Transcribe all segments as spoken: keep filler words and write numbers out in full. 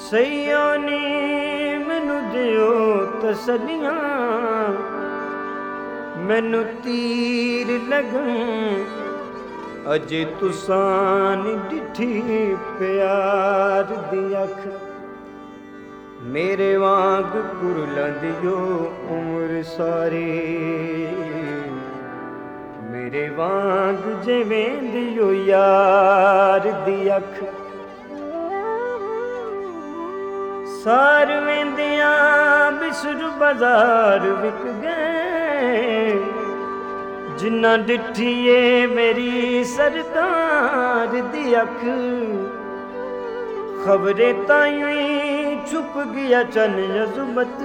ਸਈਆਂ ਨੀ ਮੈਨੂੰ ਦਿਓ ਤਸੱਲੀਆਂ, ਮੈਨੂੰ ਤੀਰ ਲੱਗਣ ਅਜੇ ਤੁਸਾਂ ਨੀ ਡਿਠੀ ਪਿਆਰ ਦੀ ਅੱਖ। ਮੇਰੇ ਵਾਂਗ ਕੁਰਲਾਂ ਦਿਓ ਉਮਰ ਸਾਰੀ, ਮੇਰੇ ਵਾਂਗ ਜਿਵੇਂ ਦਿਓ ਯਾਰ ਦੀ ਅੱਖ। ਸਾਰ ਵੇਂਦਿਆਂ ਬਿਸਰ ਬਾਜ਼ਾਰ ਵਿਕ ਗਏ, ਜਿੰਨਾ ਡਿਠੀਏ ਮੇਰੀ ਸਰਕਾਰ ਦੀ ਅੱਖ। ਖਬਰੇ ਤਾਈਂ ਛੁਪ ਗਿਆ ਚੰਨ ਅਜ਼ਮਤ,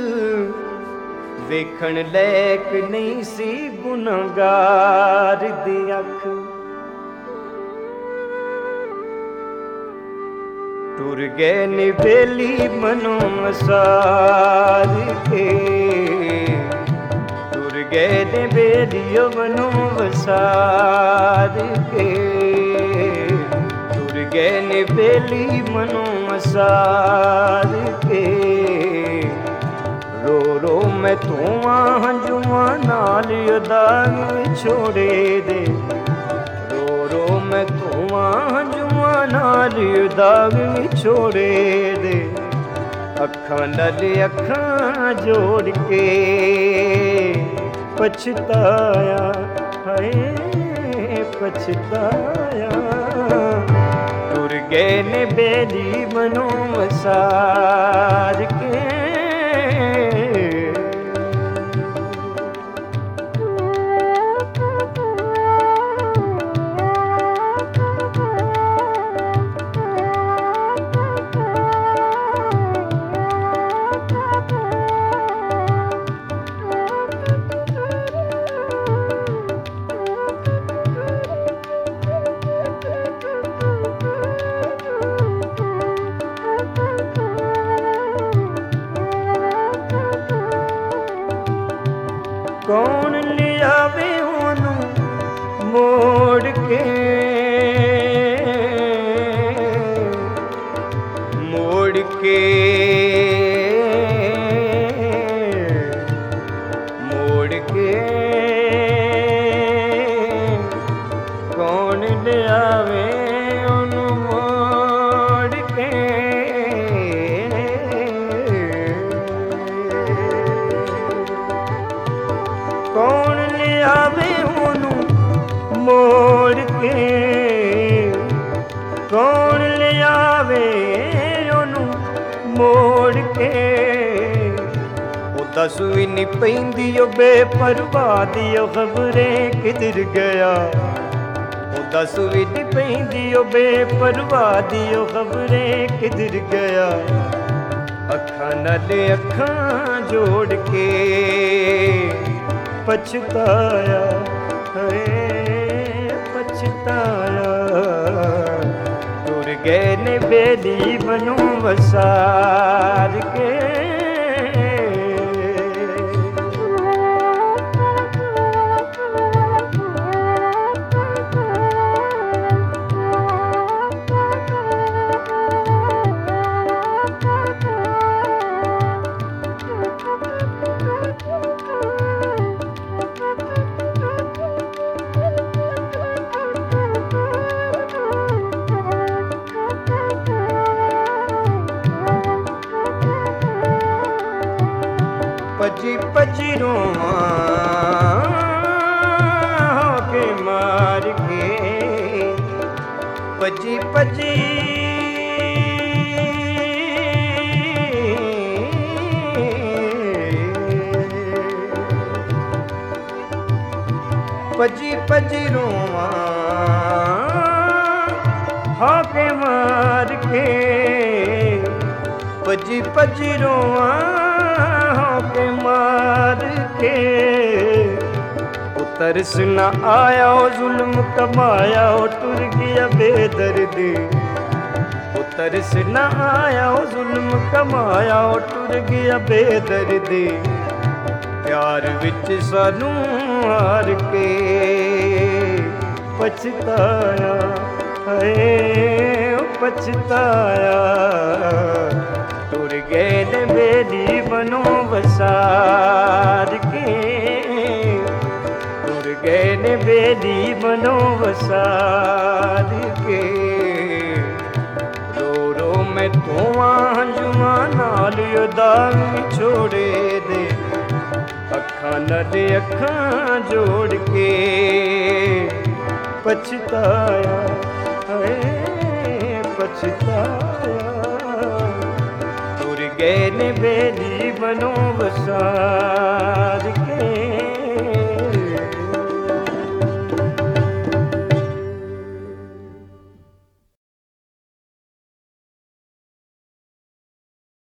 ਵੇਖਣ ਲੈਕ ਨਹੀਂ ਸੀ ਗੁਨਾਹਗਾਰ ਦੀ ਅੱਖ। ਟੁਰ ਗਏ ਨੇ ਬੇਲੀ ਮਨੋਂ ਵਸਾਰ ਕੇ, ਟੁਰ ਗਏ ਨੇ ਬੇਲੀਓ ਮਨੋਂ ਵਸਾਰ ਕੇ, ਟੁਰ ਗਏ ਨੇ ਬੇਲੀ ਮਨੋਂ ਵਸਾਰ ਕੇ। ਰੋ ਰੋ ਮੈਂ ਧੋਵਾਂ ਹੰਝੂਆਂ ਨਾਲ ਉਦਾਗ ਵਿਛੋੜੇ ਦੇ, ਰੋ ਰੋ ਮੈਂ ਧੋਵਾਂ ਹੰਝੂਆਂ ਨਾਲ ਦਾਗ ਵਿਛੋੜੇ ਦੇ। ਅੱਖਾਂ ਨਾਲ ਅੱਖਾਂ ਜੋੜ ਕੇ ਪਛਤਾਇਆ, ਹਾਏ ਪਛਤਾਇਆ। ਟੁਰ ਗਏ ਨੇ ਬੇਲੀ ਮਨੋਂ ਵਸਾਰ ਕੇ। ਕੌਣ ਲਿਆਵੇ ਉਹਨੂੰ ਮੋੜ ਕੇ, ਮੋੜ ਕੇ, ਮੋੜ ਕੇ। ਕੌਣ ਲਿਆਵੇ ਉਹਨੂੰ ਮੋੜ ਕੇ। ਕੌਣ ਲਿਆਵੇ ਉਹਨੂੰ ਮੋੜ ਕੇ, ਕੌਣ ਲਿਆਵੇ ਉਹਨੂੰ ਮੋੜ ਕੇ। ਉਹ ਦੱਸ ਵੀ ਨੀ ਪੈਂਦੀ ਉਹ ਬੇਪਰਵਾਹ ਦੀ ਉਹ ਖਬਰੇ ਕਿਧਰ ਗਿਆ। ਉਹ ਦੱਸ ਵੀ ਨੀ ਪੈਂਦੀ ਉਹ ਬੇਪਰਵਾਹ ਦੀ ਉਹ ਖਬਰੇ ਕਿਧਰ ਗਿਆ। ਅੱਖਾਂ ਨਾਲ ਅੱਖਾਂ ਜੋੜ ਕੇ ਪਛਤਾਇਆ, ਹਏ ਪਛਤਾਇਆ। ਟੁਰ ਗਏ ਨੇ ਬੇਲੀ ਮਨੋਂ ਵਸਾਰ ਕੇ। ਭੱਜੀ ਭੱਜੀ ਰੋਵਾਂ ਹੋ ਕੇ ਮਾਰ ਕੇ, ਭੱਜੀ ਭੱਜੀ, ਭੱਜੀ ਭੱਜੀ ਰੋਵਾਂ ਹੋ ਕੇ ਮਾਰ ਕੇ, ਭੱਜੀ ਭੱਜੀ ਰੋਵਾਂ ਹੋ ਕੇ ਮਾਰ ਕੇ। ਉਹ ਤਰਸ ਨਾ ਆਇਆ ਉਹ ਜ਼ੁਲਮ ਕਮਾਇਆ ਉਹ ਟੁਰ ਗਿਆ ਬੇਦਰਦੀ। ਉਹ ਤਰਸ ਨਾ ਆਇਆ ਉਹ ਜ਼ੁਲਮ ਕਮਾਇਆ ਉਹ ਟੁਰ ਗਿਆ ਬੇਦਰਦੀ। ਪਿਆਰ ਵਿੱਚ ਸਾਨੂੰ ਹਾਰ ਕੇ ਪਛਤਾਇਆ, ਹਾਏ ਉਹ ਪਛਤਾਇਆ। ਗਏ ਨੇ ਬੇਲੀ ਬਨੋਂ ਵਸਾਰ ਕੇ, ਤੁਰ ਗਏ ਨੇ ਬੇਲੀ ਬਨੋਂ ਵਸਾਰ ਕੇ। ਰੋ ਰੋ ਮੈਂ ਧੋਵਾਂ ਹੰਝੂਆਂ ਨਾਲ ਉਦਾਂ ਛੋੜੇ ਦੇ, ਅੱਖਾਂ ਨਾਲ ਅੱਖਾਂ ਜੋੜ ਕੇ ਪਛਤਾਇਆ ਹੈ ਪਛਤਾਇਆ। ਤੁਰ ਗਏ ਨੇ ਬੇਲੀ ਬਨੋਂ ਵਸਾਰ